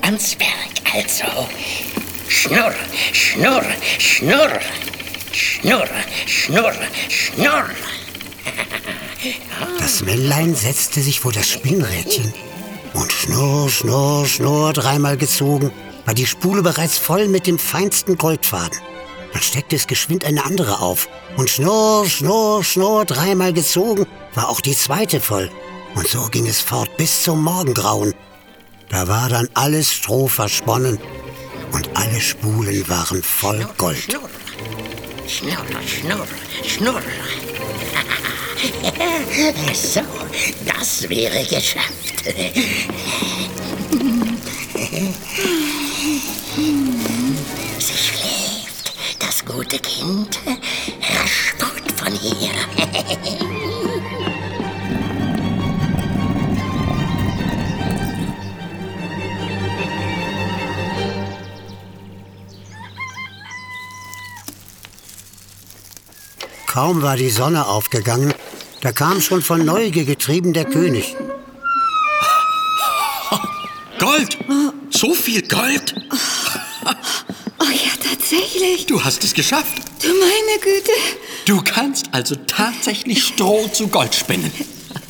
ans Werk also. Schnurr, schnurr, schnurr. Schnurr, schnurr, schnurr. Das Männlein setzte sich vor das Spinnrädchen. Und schnurr, schnurr, schnurr, dreimal gezogen, war die Spule bereits voll mit dem feinsten Goldfaden. Dann steckte es geschwind eine andere auf. Und schnurr, schnurr, schnurr, dreimal gezogen, war auch die zweite voll. Und so ging es fort bis zum Morgengrauen. Da war dann alles Stroh versponnen und alle Spulen waren voll Gold. Schnurr, schnurr, schnurr, schnurr. So, das wäre geschafft. Sie schläft, das gute Kind. Rasch fort von hier. Kaum war die Sonne aufgegangen, da kam schon von Neugier getrieben der König. Gold! So viel Gold! Oh ja, tatsächlich. Du hast es geschafft. Du meine Güte. Du kannst also tatsächlich Stroh zu Gold spinnen.